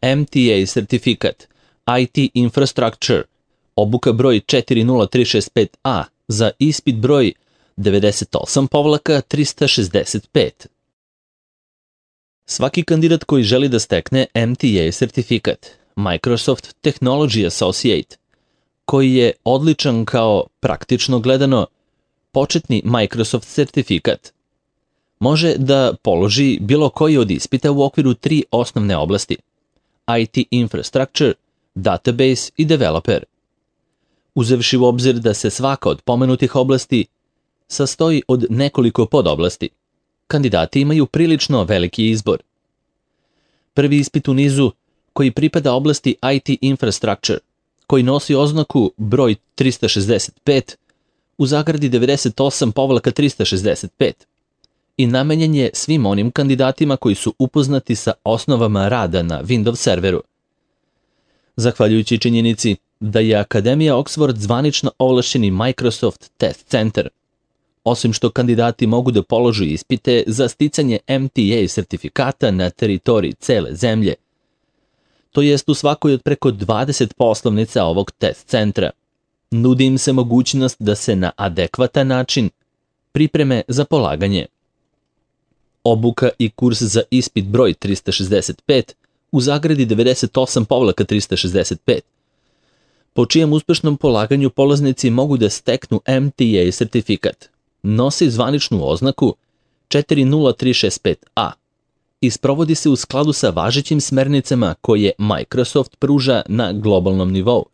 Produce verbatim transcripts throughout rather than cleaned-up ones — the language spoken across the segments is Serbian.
M T A sertifikat I T Infrastructure, obuka broj četiri nula tri šest pet A za ispit broj devedeset osam trista šezdeset pet. Svaki kandidat koji želi da stekne M T A sertifikat, Microsoft Technology Associate, koji je odličan kao, praktično gledano, početni Microsoft sertifikat, može da položi bilo koji od ispita u okviru tri osnovne oblasti: I T Infrastructure, Database i Developer. Uzevši u obzir da se svaka od pomenutih oblasti sastoji od nekoliko podoblasti, kandidati imaju prilično veliki izbor. Prvi ispit u nizu, koji pripada oblasti I T Infrastructure, koji nosi oznaku broj trista šezdeset pet u zagradi devedeset osam trista šezdeset pet i namenjen je svim onim kandidatima koji su upoznati sa osnovama rada na Windows serveru. Zahvaljujući činjenici da je Akademija Oxford zvanično ovlašćeni Microsoft Test Center, osim što kandidati mogu da položu ispite za sticanje M T A sertifikata na teritoriji cele zemlje, to jest u svakoj od preko dvadeset poslovnica ovog test centra, nudi im se mogućnost da se na adekvatan način pripreme za polaganje. Obuka i kurs za ispit broj trista šezdeset pet u zagradi devedeset osam trista šezdeset pet, po čijem uspešnom polaganju polaznici mogu da steknu M T A sertifikat, nosi zvaničnu oznaku četiri nula tri šest pet A i sprovodi se u skladu sa važećim smernicama koje Microsoft pruža na globalnom nivou,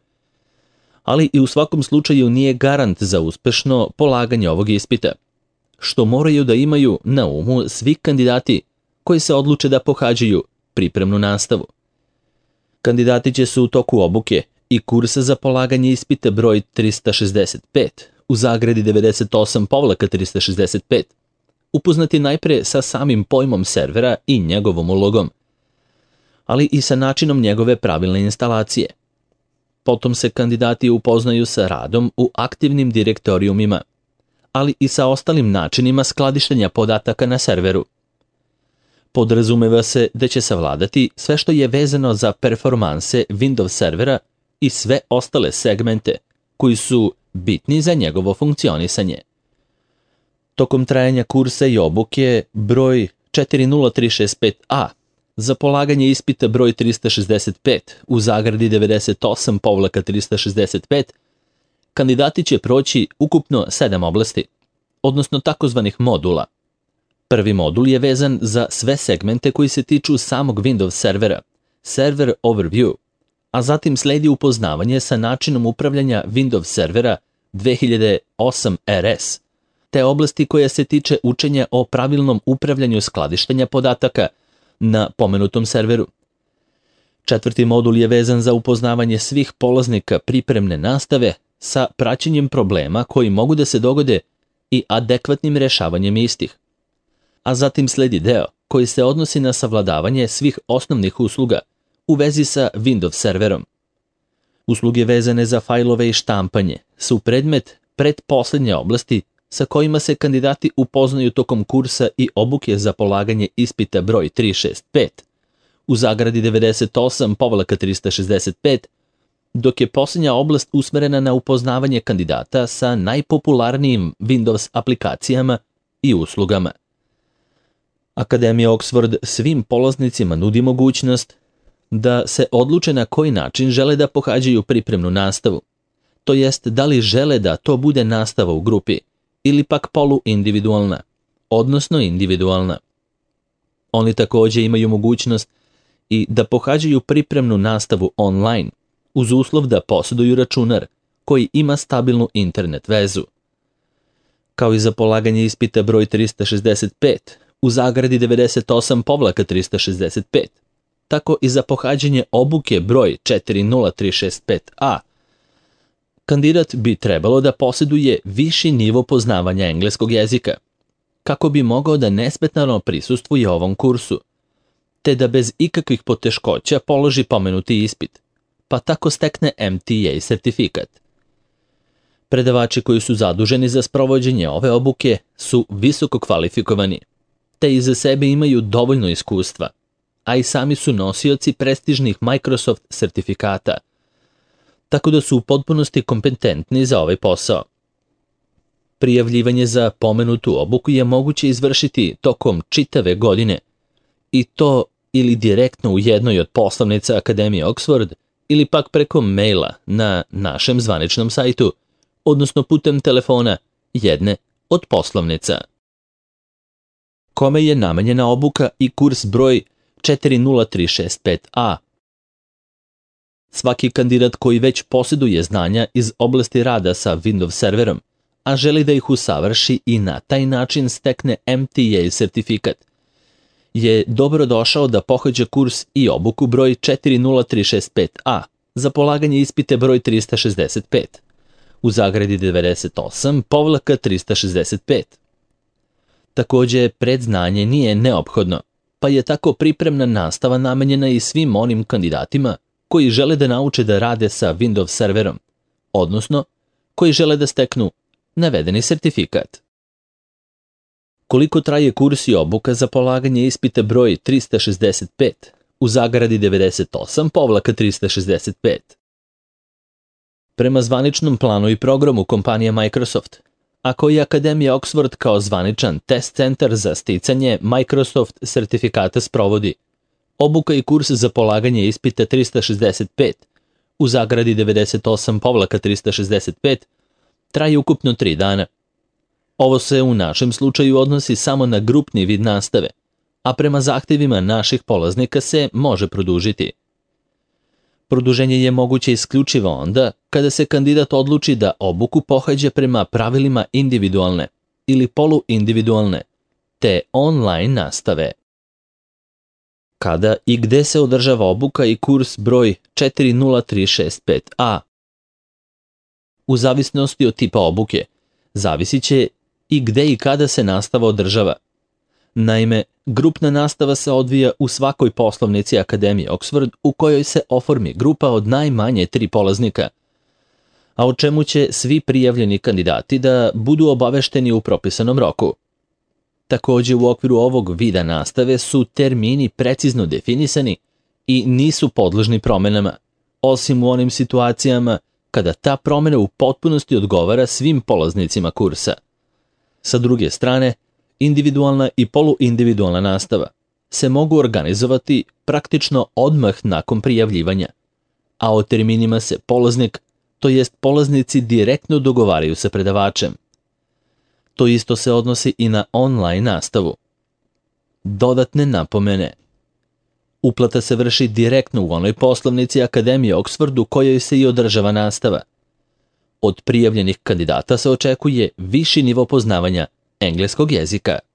ali i u svakom slučaju nije garant za uspešno polaganje ovog ispita, što moraju da imaju na umu svi kandidati koji se odluče da pohađaju pripremnu nastavu. Kandidati će se u toku obuke i kursa za polaganje ispita broj trista šezdeset pet u zagradi devedeset osam trista šezdeset pet upoznati najpre sa samim pojmom servera i njegovom ulogom, ali i sa načinom njegove pravilne instalacije. Potom se kandidati upoznaju sa radom u aktivnim direktorijumima, ali i sa ostalim načinima skladištenja podataka na serveru. Podrazumeva se da će savladati sve što je vezano za performanse Windows servera i sve ostale segmente koji su bitni za njegovo funkcionisanje. Tokom trajanja kursa i obuke broj četiri nula tri šest pet A za polaganje ispita broj trista šezdeset pet u zagradi devedeset osam trista šezdeset pet, kandidati će proći ukupno sedam oblasti, odnosno takozvanih modula. Prvi modul je vezan za sve segmente koji se tiču samog Windows servera, Server Overview, a zatim sledi upoznavanje sa načinom upravljanja Windows servera dve hiljade osam R S, te oblasti koja se tiče učenja o pravilnom upravljanju skladištenja podataka na pomenutom serveru. Četvrti modul je vezan za upoznavanje svih polaznika pripremne nastave sa praćenjem problema koji mogu da se dogode i adekvatnim rešavanjem istih. A zatim sledi deo koji se odnosi na savladavanje svih osnovnih usluga u vezi sa Windows serverom. Usluge vezane za fajlove i štampanje su predmet pretposlednje oblasti sa kojima se kandidati upoznaju tokom kursa i obuke za polaganje ispita broj tristo šezdeset pet u zagradi devedeset osam trista šezdeset pet, dok je posljednja oblast usmerena na upoznavanje kandidata sa najpopularnijim Windows aplikacijama i uslugama. Akademija Oxford svim polaznicima nudi mogućnost da se odluče na koji način žele da pohađaju pripremnu nastavu, to jest da li žele da to bude nastava u grupi ili pak poluindividualna, odnosno individualna. Oni također imaju mogućnost i da pohađaju pripremnu nastavu online, uz uslov da posjeduju računar koji ima stabilnu internet vezu. Kao i za polaganje ispita broj trista šezdeset pet u zagradi devedeset osam trista šezdeset pet, tako i za pohađanje obuke broj četiri nula tri šest pet A, kandidat bi trebalo da posjeduje viši nivo poznavanja engleskog jezika, kako bi mogao da nesmetano prisustvuje ovom kursu, te da bez ikakvih poteškoća položi pomenuti ispit, pa tako stekne M T A sertifikat. Predavači koji su zaduženi za sprovođenje ove obuke su visoko kvalifikovani, te iza sebe imaju dovoljno iskustva, a i sami su nosioci prestižnih Microsoft sertifikata, tako da su u potpunosti kompetentni za ovaj posao. Prijavljivanje za pomenutu obuku je moguće izvršiti tokom čitave godine, i to ili direktno u jednoj od poslovnica Akademije Oxford ili pak preko maila na našem zvaničnom sajtu, odnosno putem telefona jedne od poslovnica. Kome je namenjena obuka i kurs broj četiri nula tri šest pet a? Svaki kandidat koji već posjeduje znanja iz oblasti rada sa Windows serverom, a želi da ih usavrši i na taj način stekne M T A sertifikat, je dobro došao da pohađa kurs i obuku broj četiri nula tri šest pet a za polaganje ispite broj trista šezdeset pet, u zagradi devedeset osam povlaka trista šezdeset pet. Takođe, predznanje nije neophodno, pa je tako pripremna nastava namenjena i svim onim kandidatima koji žele da nauče da rade sa Windows serverom, odnosno koji žele da steknu navedeni sertifikat. Koliko traje kurs i obuka za polaganje ispita broj trista šezdeset pet, u zagradi devedeset osam povlaka trista šezdeset pet? Prema zvaničnom planu i programu kompanije Microsoft, a koji Akademija Oxford kao zvaničan test centar za sticanje Microsoft sertifikata sprovodi, obuka i kurs za polaganje ispita trista šezdeset pet, u zagradi devedeset osam povlaka trista šezdeset pet, traje ukupno tri dana. Ovo se u našem slučaju odnosi samo na grupni vid nastave, a prema zahtjevima naših polaznika se može produžiti. Produženje je moguće isključivo onda kada se kandidat odluči da obuku pohađa prema pravilima individualne ili poluindividualne, te online nastave. Kada i gde se održava obuka i kurs broj četiri nula tri šest pet a? U zavisnosti od tipa obuke, zavisit će i gde i kada se nastava održava. Naime, grupna nastava se odvija u svakoj poslovnici Akademije Oxford u kojoj se oformi grupa od najmanje tri polaznika, a o čemu će svi prijavljeni kandidati da budu obavešteni u propisanom roku. Takođe, u okviru ovog vida nastave su termini precizno definisani i nisu podložni promenama, osim u onim situacijama kada ta promena u potpunosti odgovara svim polaznicima kursa. Sa druge strane, individualna i poluindividualna nastava se mogu organizovati praktično odmah nakon prijavljivanja, a o terminima se polaznik, to jest polaznici direktno dogovaraju sa predavačem. To isto se odnosi i na online nastavu. Dodatne napomene. Uplata se vrši direktno u onoj poslovnici Akademije Oxford u kojoj se i održava nastava. Od prijavljenih kandidata se očekuje viši nivo poznavanja engleskog jezika.